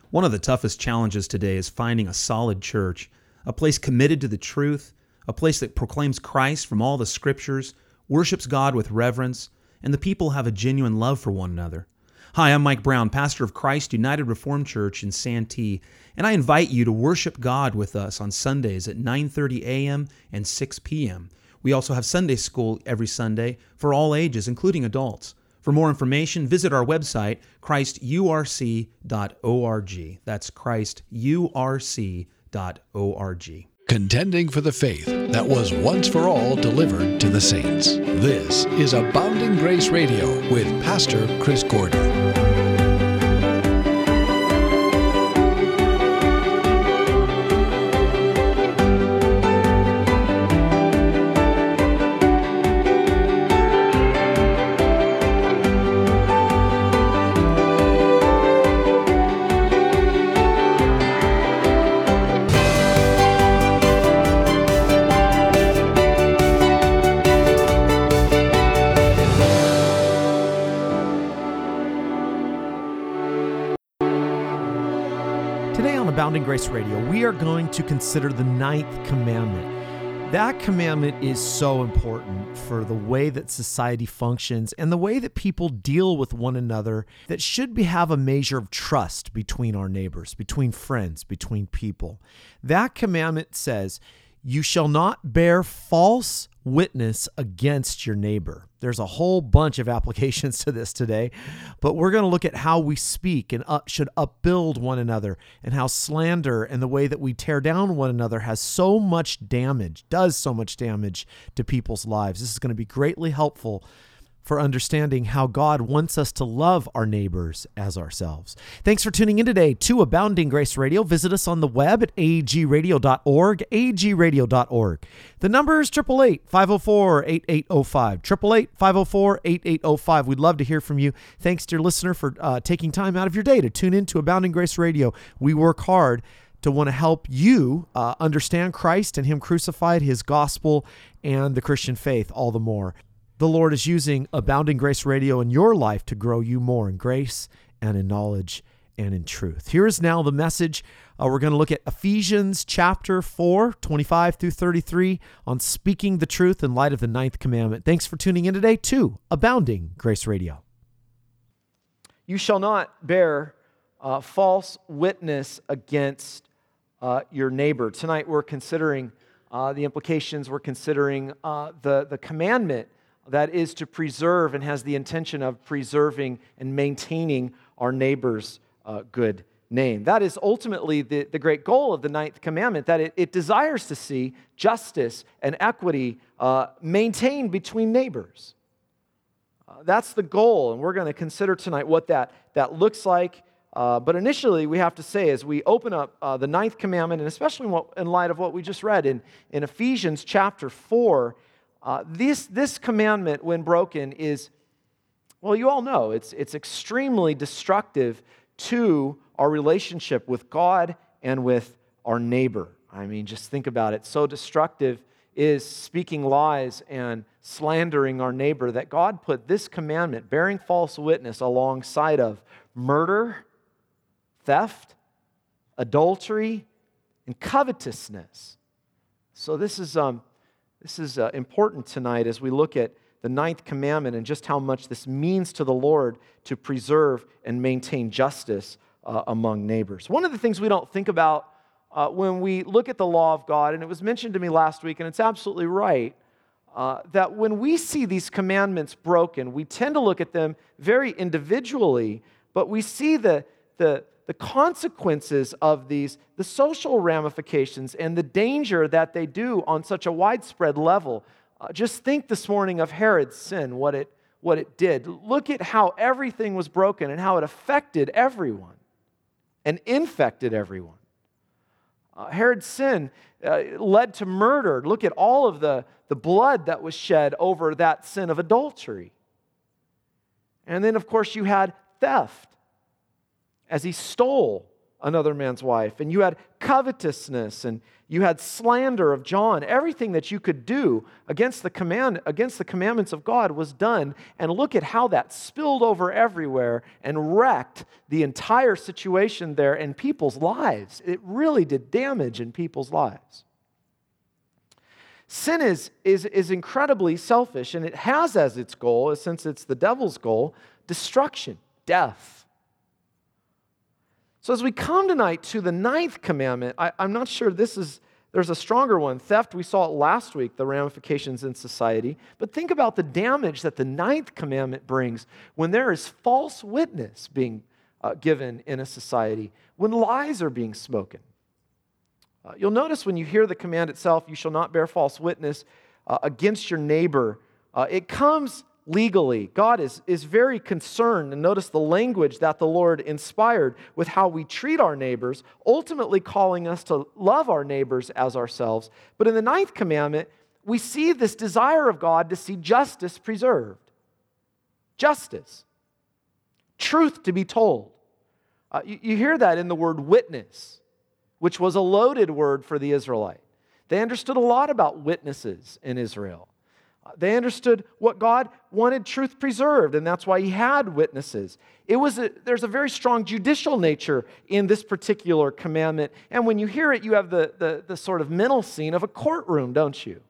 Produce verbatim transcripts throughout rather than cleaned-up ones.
One of the toughest challenges today is finding a solid church, a place committed to the truth, a place that proclaims Christ from all the scriptures, worships God with reverence, and the people have a genuine love for one another. Hi, I'm Mike Brown, pastor of Christ United Reformed Church in Santee, and I invite you to worship God with us on Sundays at nine thirty a.m. and six p.m. We also have Sunday school every Sunday for all ages, including adults. For more information, visit our website, christ u r c dot org. That's christ u r c dot org. Contending for the faith that was once for all delivered to the saints. This is Abounding Grace Radio with Pastor Chris Gordon. Abounding Grace Radio, we are going to consider the ninth commandment. That commandment is so important for the way that society functions and the way that people deal with one another, that should be, have a measure of trust between our neighbors, between friends, between people. That commandment says, "You shall not bear false witness against your neighbor." There's a whole bunch of applications to this today, but we're going to look at how we speak and up, should upbuild one another, and how slander and the way that we tear down one another has so much damage, does so much damage to people's lives. This is going to be greatly helpful for understanding how God wants us to love our neighbors as ourselves. Thanks for tuning in today to Abounding Grace Radio. Visit us on the web at a g radio dot org, a g radio dot org. The number is eight eight eight, five oh four, eight eight oh five, eight eight eight, five oh four, eight eight oh five. We'd love to hear from you. Thanks, dear listener, for uh, taking time out of your day to tune in to Abounding Grace Radio. We work hard to want to help you uh, understand Christ and Him crucified, His gospel, and the Christian faith all the more. The Lord is using Abounding Grace Radio in your life to grow you more in grace and in knowledge and in truth. Here is now the message. Uh, we're going to look at Ephesians chapter four, twenty-five through thirty-three on speaking the truth in light of the ninth commandment. Thanks for tuning in today to Abounding Grace Radio. You shall not bear uh, false witness against uh, your neighbor. Tonight we're considering uh, the implications. We're considering uh, the, the commandment that is to preserve and has the intention of preserving and maintaining our neighbor's uh, good name. That is ultimately the, the great goal of the ninth commandment, that it, it desires to see justice and equity uh, maintained between neighbors. Uh, that's the goal, and we're going to consider tonight what that, that looks like. Uh, but initially, we have to say, as we open up uh, the ninth commandment, and especially in, what, in light of what we just read in, in Ephesians chapter four, Uh, this, this commandment, when broken, is, well, you all know, it's, it's extremely destructive to our relationship with God and with our neighbor. I mean, just think about it. So destructive is speaking lies and slandering our neighbor that God put this commandment, bearing false witness, alongside of murder, theft, adultery, and covetousness. So this is... um. This is uh, important tonight as we look at the ninth commandment and just how much this means to the Lord to preserve and maintain justice uh, among neighbors. One of the things we don't think about uh, when we look at the law of God, and it was mentioned to me last week, and it's absolutely right, uh, that when we see these commandments broken, we tend to look at them very individually, but we see the, the, the consequences of these, the social ramifications and the danger that they do on such a widespread level. Uh, just think this morning of Herod's sin, what it, what it did. Look at how everything was broken and how it affected everyone and infected everyone. Uh, Herod's sin uh, led to murder. Look at all of the, the blood that was shed over that sin of adultery. And then, of course, you had theft, as he stole another man's wife, and you had covetousness, and you had slander of John. Everything that you could do against the command, against the commandments of God was done. And look at how that spilled over everywhere and wrecked the entire situation there and people's lives. It really did damage in people's lives. Sin is, is, is incredibly selfish, and it has as its goal, since it's the devil's goal, destruction, death. So as we come tonight to the ninth commandment, I, I'm not sure this is, there's a stronger one. Theft, we saw it last week, the ramifications in society. But think about the damage that the ninth commandment brings when there is false witness being uh, given in a society, when lies are being spoken. Uh, you'll notice when you hear the command itself, you shall not bear false witness uh, against your neighbor, uh, it comes legally. God is, is very concerned, and notice the language that the Lord inspired with how we treat our neighbors, ultimately calling us to love our neighbors as ourselves. But in the ninth commandment, we see this desire of God to see justice preserved. Justice. Truth to be told. Uh, you, you hear that in the word witness, which was a loaded word for the Israelite. They understood a lot about witnesses in Israel. They understood what God wanted truth preserved, and that's why he had witnesses. It was a, there's a very strong judicial nature in this particular commandment, and when you hear it, you have the, the, the sort of mental scene of a courtroom, don't you?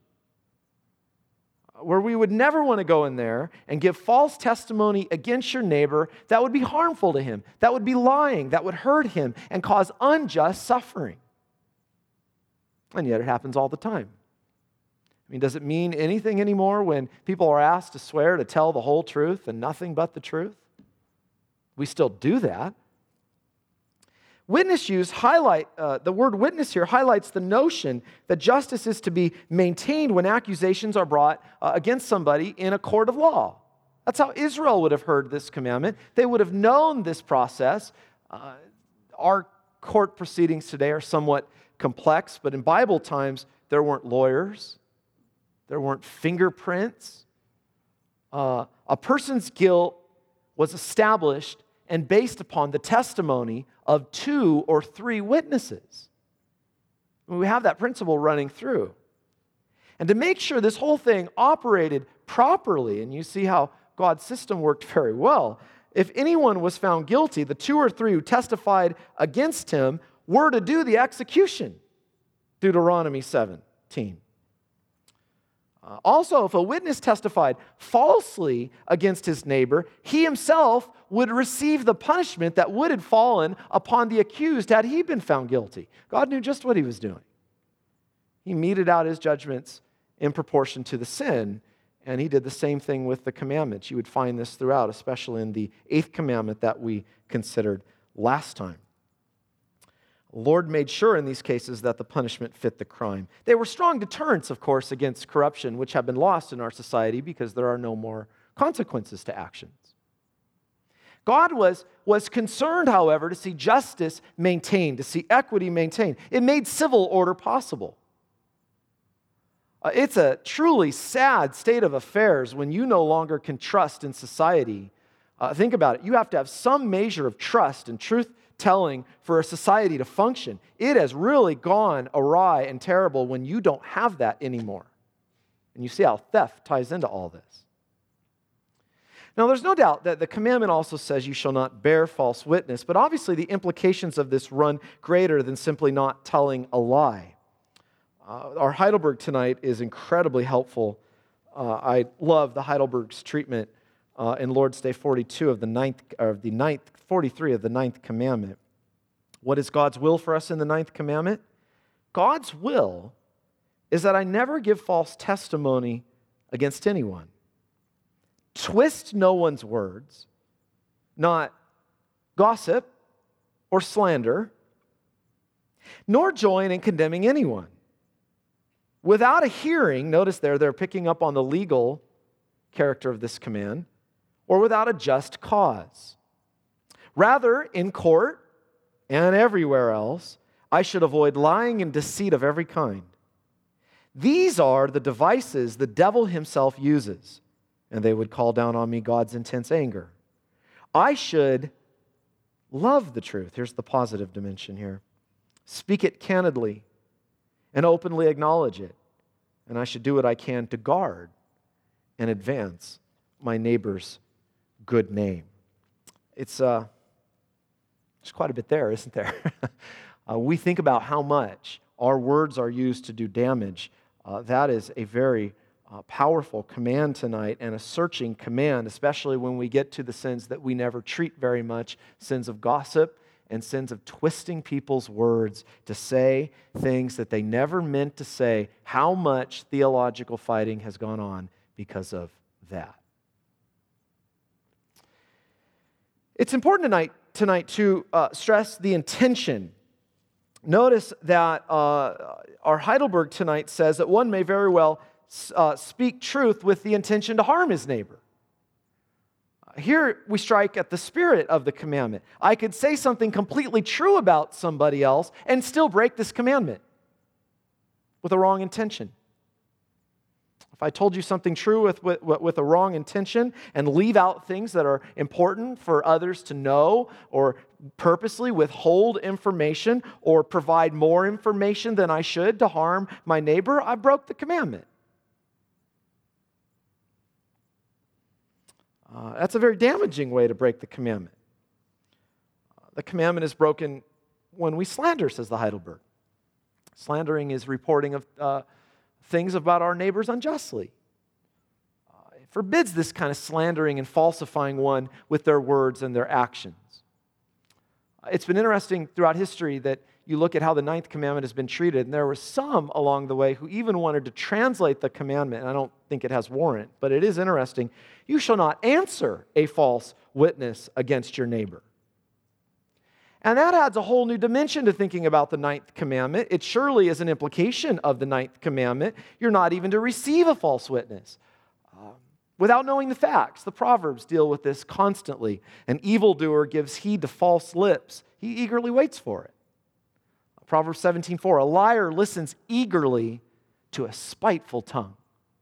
Where we would never want to go in there and give false testimony against your neighbor that would be harmful to him, that would be lying, that would hurt him and cause unjust suffering. And yet it happens all the time. I mean, does it mean anything anymore when people are asked to swear to tell the whole truth and nothing but the truth? We still do that. Witness use highlight, uh, the word witness here highlights the notion that justice is to be maintained when accusations are brought uh, against somebody in a court of law. That's how Israel would have heard this commandment. They would have known this process. Uh, our court proceedings today are somewhat complex, but in Bible times, there weren't lawyers. There weren't fingerprints. Uh, a person's guilt was established and based upon the testimony of two or three witnesses. We have that principle running through. And to make sure this whole thing operated properly, and you see how God's system worked very well, if anyone was found guilty, the two or three who testified against him were to do the execution. Deuteronomy seventeen. Uh, also, if a witness testified falsely against his neighbor, he himself would receive the punishment that would have fallen upon the accused had he been found guilty. God knew just what he was doing. He meted out his judgments in proportion to the sin, and he did the same thing with the commandments. You would find this throughout, especially in the eighth commandment that we considered last time. The Lord made sure in these cases that the punishment fit the crime. They were strong deterrents, of course, against corruption, which have been lost in our society because there are no more consequences to actions. God was, was concerned, however, to see justice maintained, to see equity maintained. It made civil order possible. Uh, it's a truly sad state of affairs when you no longer can trust in society. Uh, think about it. You have to have some measure of trust and truth telling for a society to function. It has really gone awry and terrible when you don't have that anymore. And you see how theft ties into all this. Now, there's no doubt that the commandment also says you shall not bear false witness, but obviously the implications of this run greater than simply not telling a lie. Uh, our Heidelberg tonight is incredibly helpful. Uh, I love the Heidelberg's treatment uh, in Lord's Day forty-two of the ninth, or the ninth, forty-three of the ninth commandment. What is God's will for us in the ninth commandment? God's will is that I never give false testimony against anyone. Twist no one's words, not gossip or slander, nor join in condemning anyone. Without a hearing, notice there, they're picking up on the legal character of this command, or without a just cause. Rather, in court and everywhere else, I should avoid lying and deceit of every kind. These are the devices the devil himself uses, and they would call down on me God's intense anger. I should love the truth. Here's the positive dimension here. Speak it candidly and openly acknowledge it. And I should do what I can to guard and advance my neighbor's good name. It's uh, there's quite a bit there, isn't there? uh, we think about how much our words are used to do damage. Uh, that is a very uh, powerful command tonight, and a searching command, especially when we get to the sins that we never treat very much, sins of gossip and sins of twisting people's words to say things that they never meant to say. How much theological fighting has gone on because of that? It's important tonight, tonight to uh, stress the intention. Notice that uh, our Heidelberg tonight says that one may very well uh, speak truth with the intention to harm his neighbor. Here we strike at the spirit of the commandment. I could say something completely true about somebody else and still break this commandment with a wrong intention. If I told you something true with, with, with a wrong intention and leave out things that are important for others to know, or purposely withhold information or provide more information than I should to harm my neighbor, I broke the commandment. Uh, that's a very damaging way to break the commandment. Uh, the commandment is broken when we slander, says the Heidelberg. Slandering is reporting of uh, things about our neighbors unjustly. Uh, it forbids this kind of slandering and falsifying one with their words and their actions. Uh, it's been interesting throughout history that you look at how the ninth commandment has been treated, and there were some along the way who even wanted to translate the commandment, and I don't think it has warrant, but it is interesting. You shall not answer a false witness against your neighbor. And that adds a whole new dimension to thinking about the ninth commandment. It surely is an implication of the ninth commandment. You're not even to receive a false witness um, without knowing the facts. The Proverbs deal with this constantly. An evildoer gives heed to false lips. He eagerly waits for it. Proverbs seventeen four, a liar listens eagerly to a spiteful tongue.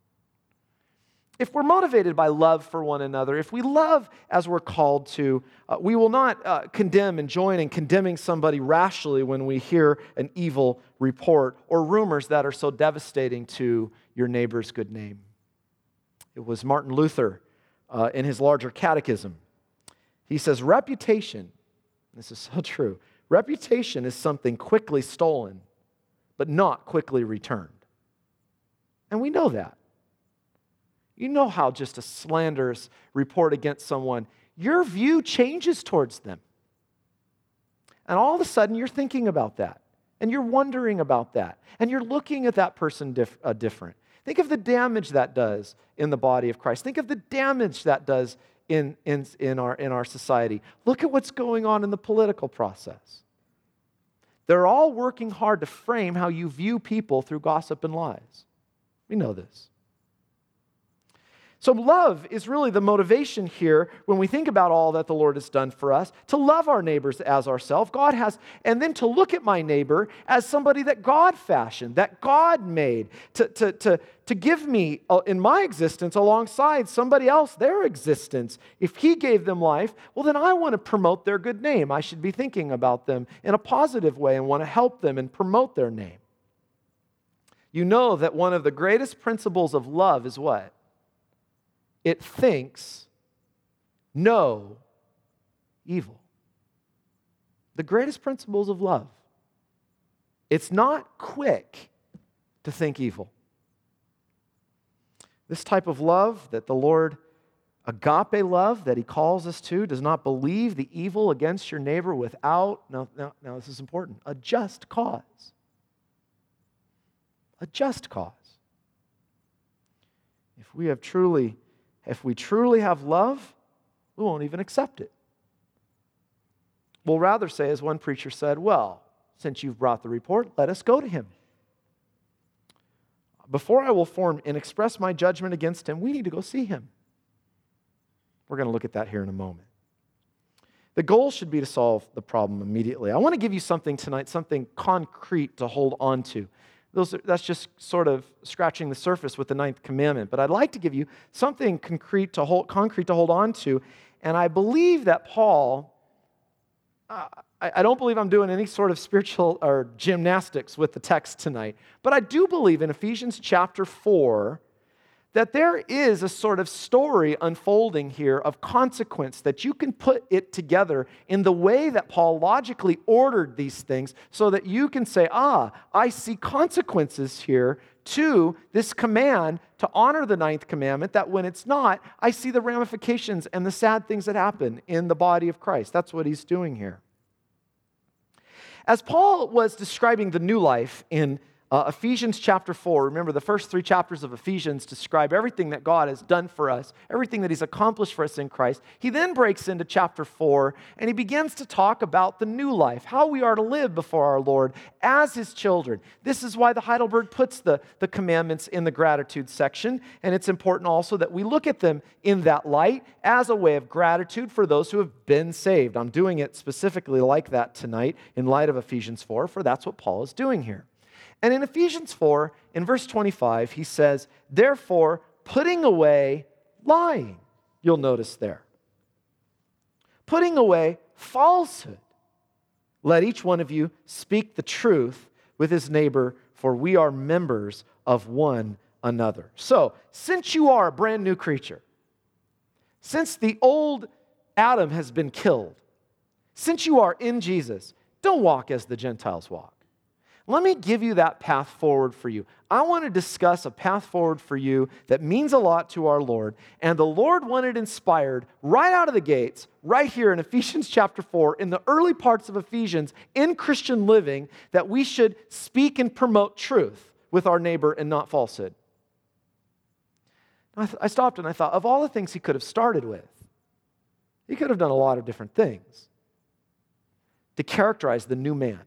If we're motivated by love for one another, if we love as we're called to, uh, we will not uh, condemn and join in condemning somebody rashly when we hear an evil report or rumors that are so devastating to your neighbor's good name. It was Martin Luther uh, in his larger catechism. He says, reputation, this is so true, reputation is something quickly stolen, but not quickly returned. And we know that. You know how just a slanderous report against someone, your view changes towards them. And all of a sudden, you're thinking about that. And you're wondering about that. And you're looking at that person diff- uh, different. Think of the damage that does in the body of Christ. Think of the damage that does in, in, in, our, in our society. Look at what's going on in the political process. They're all working hard to frame how you view people through gossip and lies. We know this. So love is really the motivation here when we think about all that the Lord has done for us, to love our neighbors as ourselves. God has, and then to look at my neighbor as somebody that God fashioned, that God made, to, to, to, to give me in my existence alongside somebody else their existence. If He gave them life, well, then I want to promote their good name. I should be thinking about them in a positive way and want to help them and promote their name. You know that one of the greatest principles of love is what? It thinks no evil. The greatest principles of love. It's not quick to think evil. This type of love that the Lord, agape love that He calls us to, does not believe the evil against your neighbor without, now, now, now this is important, a just cause. A just cause. If we have truly If we truly have love, we won't even accept it. We'll rather say, as one preacher said, well, since you've brought the report, let us go to him. Before I will form and express my judgment against him, we need to go see him. We're going to look at that here in a moment. The goal should be to solve the problem immediately. I want to give you something tonight, something concrete to hold on to. Those are, that's just sort of scratching the surface with the ninth commandment. But I'd like to give you something concrete to hold, concrete to hold on to. And I believe that Paul uh, I, I don't believe I'm doing any sort of spiritual or gymnastics with the text tonight, but I do believe in Ephesians chapter four that there is a sort of story unfolding here of consequence, that you can put it together in the way that Paul logically ordered these things so that you can say, ah, I see consequences here to this command to honor the ninth commandment, that when it's not, I see the ramifications and the sad things that happen in the body of Christ. That's what he's doing here. As Paul was describing the new life in Uh, Ephesians chapter four, remember the first three chapters of Ephesians describe everything that God has done for us, everything that he's accomplished for us in Christ. He then breaks into chapter four and he begins to talk about the new life, how we are to live before our Lord as his children. This is why the Heidelberg puts the, the commandments in the gratitude section, and it's important also that we look at them in that light as a way of gratitude for those who have been saved. I'm doing it specifically like that tonight in light of Ephesians four, for that's what Paul is doing here. And in Ephesians four, in verse twenty-five, he says, therefore, putting away lying. You'll notice there. Putting away falsehood. Let each one of you speak the truth with his neighbor, for we are members of one another. So, since you are a brand new creature, since the old Adam has been killed, since you are in Jesus, don't walk as the Gentiles walk. Let me give you that path forward for you. I want to discuss a path forward for you that means a lot to our Lord. And the Lord wanted inspired right out of the gates, right here in Ephesians chapter four, in the early parts of Ephesians, in Christian living, that we should speak and promote truth with our neighbor and not falsehood. I, th- I stopped and I thought, of all the things he could have started with, he could have done a lot of different things to characterize the new man.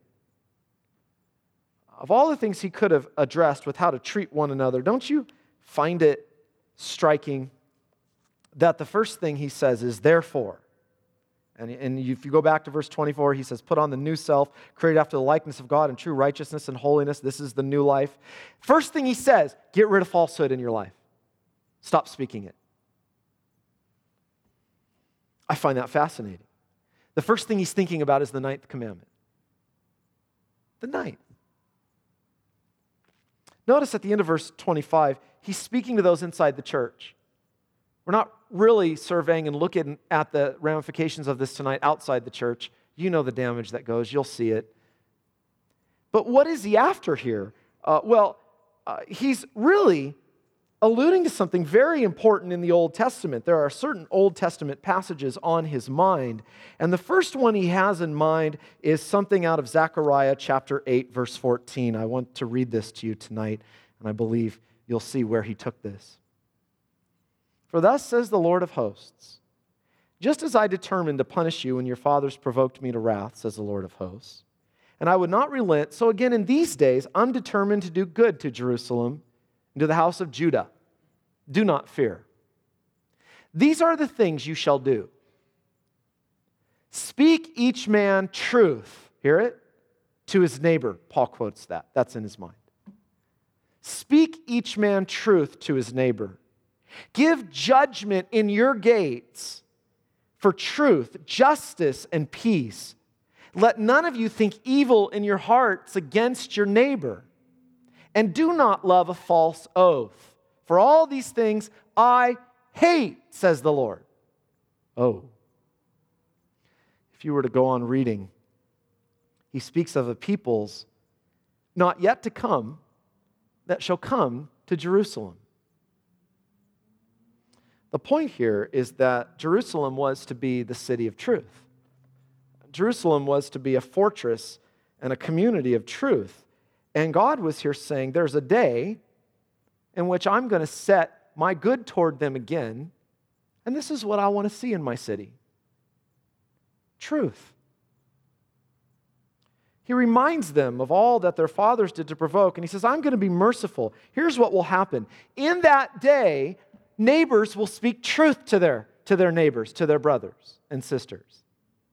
Of all the things he could have addressed with how to treat one another, don't you find it striking that the first thing he says is therefore? And, and if you go back to verse twenty-four, he says, put on the new self, created after the likeness of God in true righteousness and holiness. This is the new life. First thing he says, get rid of falsehood in your life. Stop speaking it. I find that fascinating. The first thing he's thinking about is the ninth commandment. The ninth. Notice at the end of verse twenty-five, he's speaking to those inside the church. We're not really surveying and looking at the ramifications of this tonight outside the church. You know the damage that goes. You'll see it. But what is he after here? Uh, well, uh, he's really alluding to something very important in the Old Testament. There are certain Old Testament passages on his mind. And the first one he has in mind is something out of Zechariah chapter eight, verse fourteen. I want to read this to you tonight, and I believe you'll see where he took this. For thus says the Lord of hosts, just as I determined to punish you when your fathers provoked me to wrath, says the Lord of hosts, and I would not relent, so again in these days I'm determined to do good to Jerusalem and to the house of Judah. Do not fear. These are the things you shall do. Speak each man truth, hear it, to his neighbor. Paul quotes that. That's in his mind. Speak each man truth to his neighbor. Give judgment in your gates for truth, justice, and peace. Let none of you think evil in your hearts against your neighbor. And do not love a false oath. For all these things I hate, says the Lord. Oh. If you were to go on reading, he speaks of the peoples not yet to come that shall come to Jerusalem. The point here is that Jerusalem was to be the city of truth. Jerusalem was to be a fortress and a community of truth. And God was here saying, there's a day in which I'm going to set my good toward them again, and this is what I want to see in my city. Truth. He reminds them of all that their fathers did to provoke, and he says, I'm going to be merciful. Here's what will happen. In that day, neighbors will speak truth to their, to their neighbors, to their brothers and sisters.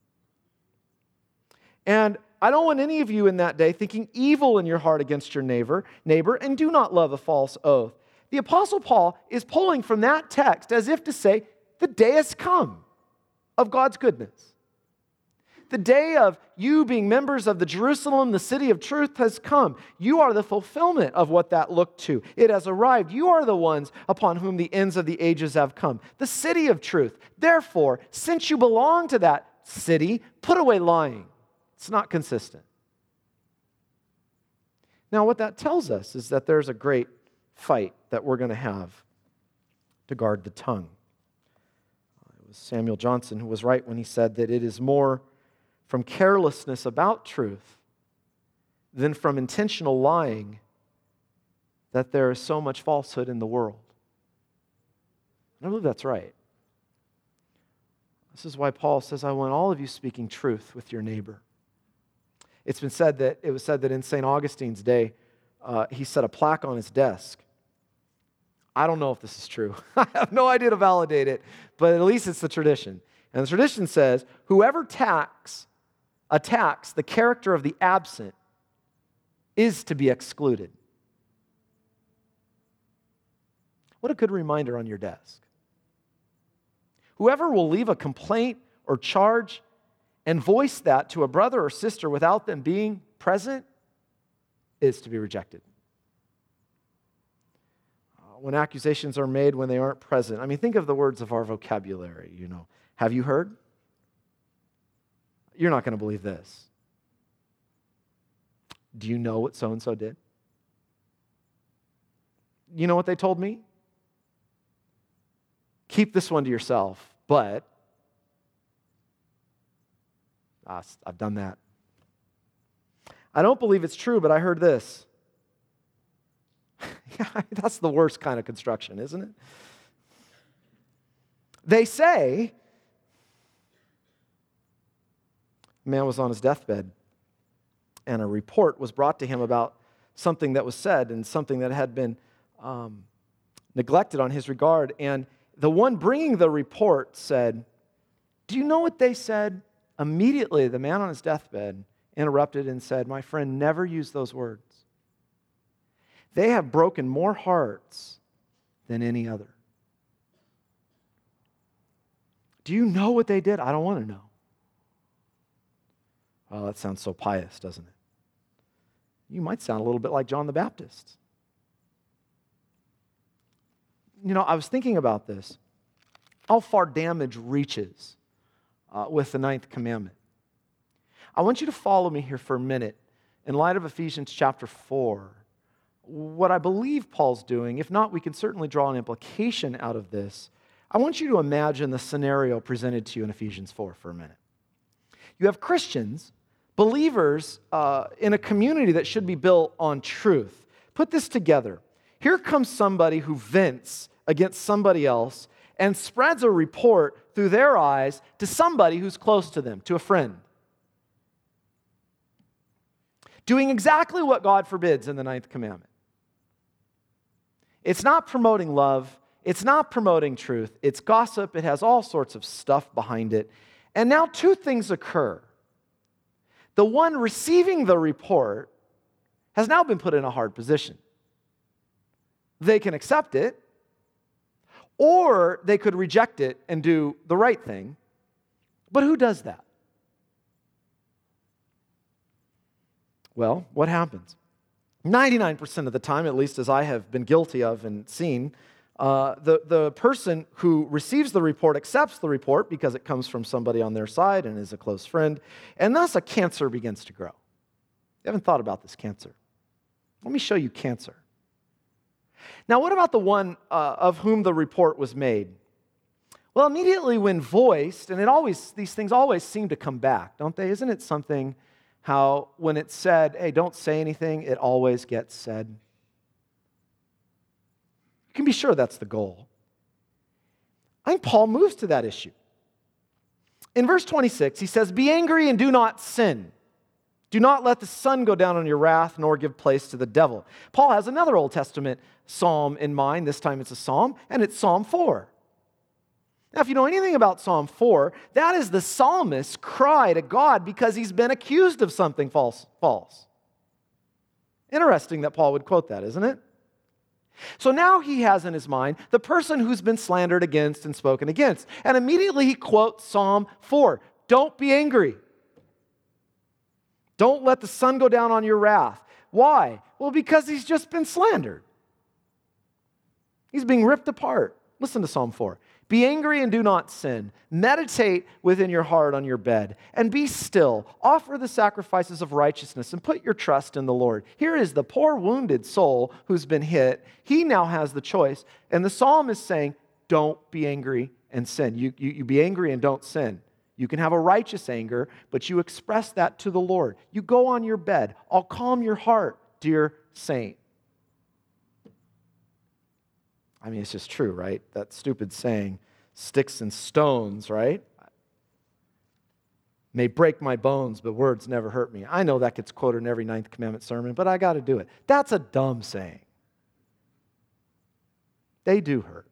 And I don't want any of you in that day thinking evil in your heart against your neighbor, neighbor, and do not love a false oath. The Apostle Paul is pulling from that text as if to say, the day has come of God's goodness. The day of you being members of the Jerusalem, the city of truth, has come. You are the fulfillment of what that looked to. It has arrived. You are the ones upon whom the ends of the ages have come. The city of truth. Therefore, since you belong to that city, put away lying. It's not consistent. Now, what that tells us is that there's a great fight that we're going to have to guard the tongue. It was Samuel Johnson who was right when he said that it is more from carelessness about truth than from intentional lying that there is so much falsehood in the world. And I believe that's right. This is why Paul says, I want all of you speaking truth with your neighbor. It's been said that, it was said that in Saint Augustine's day, uh, he set a plaque on his desk. I don't know if this is true. I have no idea to validate it, but at least it's the tradition. And the tradition says, whoever attacks, attacks the character of the absent is to be excluded. What a good reminder on your desk. Whoever will leave a complaint or charge and voice that to a brother or sister without them being present is to be rejected. Uh, when accusations are made when they aren't present, I mean, think of the words of our vocabulary, you know. Have you heard? You're not going to believe this. Do you know what so-and-so did? You know what they told me? Keep this one to yourself, but uh, I've done that. I don't believe it's true, but I heard this. Yeah, that's the worst kind of construction, isn't it? They say, a man was on his deathbed, and a report was brought to him about something that was said and something that had been um, neglected on his regard. And the one bringing the report said, do you know what they said? Immediately, the man on his deathbed interrupted and said, my friend, never use those words. They have broken more hearts than any other. Do you know what they did? I don't want to know. Well, that sounds so pious, doesn't it? You might sound a little bit like John the Baptist. You know, I was thinking about this. How far damage reaches uh, with the ninth commandment. I want you to follow me here for a minute in light of Ephesians chapter four. What I believe Paul's doing, if not, we can certainly draw an implication out of this. I want you to imagine the scenario presented to you in Ephesians four for a minute. You have Christians, believers uh, in a community that should be built on truth. Put this together. Here comes somebody who vents against somebody else and spreads a report through their eyes to somebody who's close to them, to a friend. Doing exactly what God forbids in the ninth commandment. It's not promoting love. It's not promoting truth. It's gossip. It has all sorts of stuff behind it. And now two things occur. The one receiving the report has now been put in a hard position. They can accept it, or they could reject it and do the right thing. But who does that? Well, what happens? ninety-nine percent of the time, at least as I have been guilty of and seen, uh, the, the person who receives the report accepts the report because it comes from somebody on their side and is a close friend, and thus a cancer begins to grow. You haven't thought about this cancer. Let me show you cancer. Now, what about the one uh, of whom the report was made? Well, immediately when voiced, and it always these things always seem to come back, don't they? Isn't it something how when it's said, hey, don't say anything, it always gets said? You can be sure that's the goal. I think Paul moves to that issue. In verse twenty-six, he says, be angry and do not sin. Do not let the sun go down on your wrath, nor give place to the devil. Paul has another Old Testament psalm in mind. This time it's a psalm, and it's Psalm four. Now, if you know anything about Psalm four, that is the psalmist's cry to God because he's been accused of something false. false. Interesting that Paul would quote that, isn't it? So now he has in his mind the person who's been slandered against and spoken against. And immediately he quotes Psalm four. Don't be angry. Don't let the sun go down on your wrath. Why? Well, because he's just been slandered. He's being ripped apart. Listen to Psalm four. Be angry and do not sin. Meditate within your heart on your bed, and be still. Offer the sacrifices of righteousness and put your trust in the Lord. Here is the poor wounded soul who's been hit. He now has the choice. And the psalm is saying, don't be angry and sin. You, you, you be angry and don't sin. You can have a righteous anger, but you express that to the Lord. You go on your bed. I'll calm your heart, dear saint. I mean, it's just true, right? That stupid saying, sticks and stones, right? May break my bones, but words never hurt me. I know that gets quoted in every Ninth Commandment sermon, but I got to do it. That's a dumb saying. They do hurt.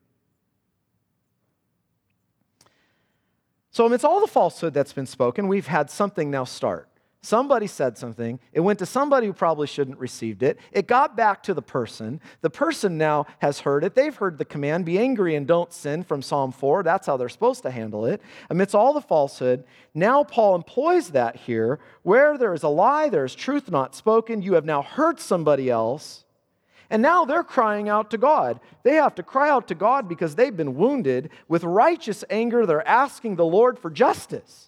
So amidst all the falsehood that's been spoken, we've had something now start. Somebody said something. It went to somebody who probably shouldn't have received it. It got back to the person. The person now has heard it. They've heard the command, be angry and don't sin from Psalm four. That's how they're supposed to handle it. Amidst all the falsehood, now Paul employs that here. Where there is a lie, there is truth not spoken. You have now hurt somebody else. And now they're crying out to God. They have to cry out to God because they've been wounded. With righteous anger, they're asking the Lord for justice.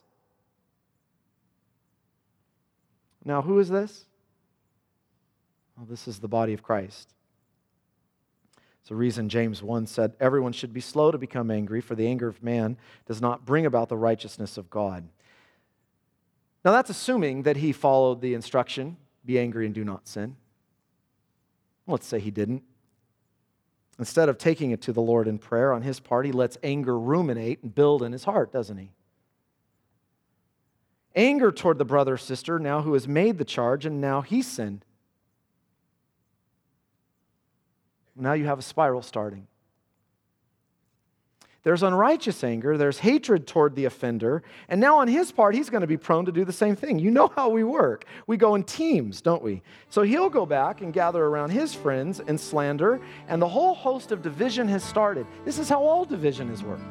Now, who is this? Well, this is the body of Christ. It's the reason James one said, everyone should be slow to become angry, for the anger of man does not bring about the righteousness of God. Now, that's assuming that he followed the instruction, be angry and do not sin. Let's say he didn't. Instead of taking it to the Lord in prayer on his part, he lets anger ruminate and build in his heart, doesn't he? Anger toward the brother or sister now who has made the charge and now he sinned. Now you have a spiral starting. There's unrighteous anger, there's hatred toward the offender, and now on his part, he's going to be prone to do the same thing. You know how we work. We go in teams, don't we? So he'll go back and gather around his friends and slander, and the whole host of division has started. This is how all division is worked.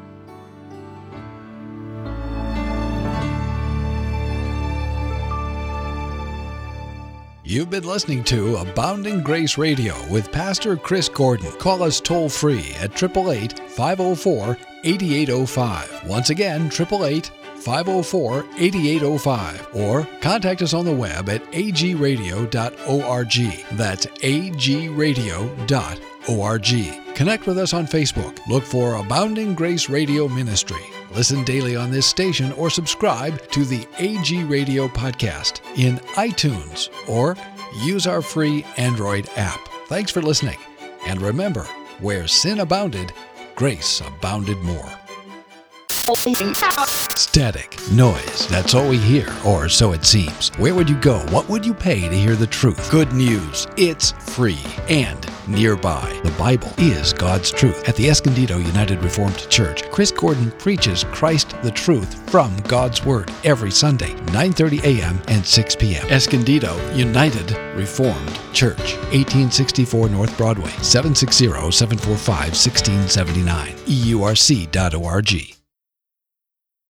You've been listening to Abounding Grace Radio with Pastor Chris Gordon. Call us toll-free at eight eight eight, five oh four, eight eight oh five. Once again, eight eight eight, five oh four, eight eight oh five. Or contact us on the web at a g radio dot org. That's a g radio dot org. Connect with us on Facebook. Look for Abounding Grace Radio Ministry. Listen daily on this station or subscribe to the A G Radio podcast in iTunes or use our free Android app. Thanks for listening. And remember, where sin abounded, grace abounded more. Static, noise, that's all we hear, or so it seems. Where would you go? What would you pay to hear the truth? Good news, it's free and nearby. The Bible is God's truth. At the Escondido United Reformed Church, Chris Gordon preaches Christ the truth from God's Word every Sunday, nine thirty a.m. and six p.m. Escondido United Reformed Church, eighteen sixty-four North Broadway, seven six zero, seven four five, one six seven nine, E U R C dot org.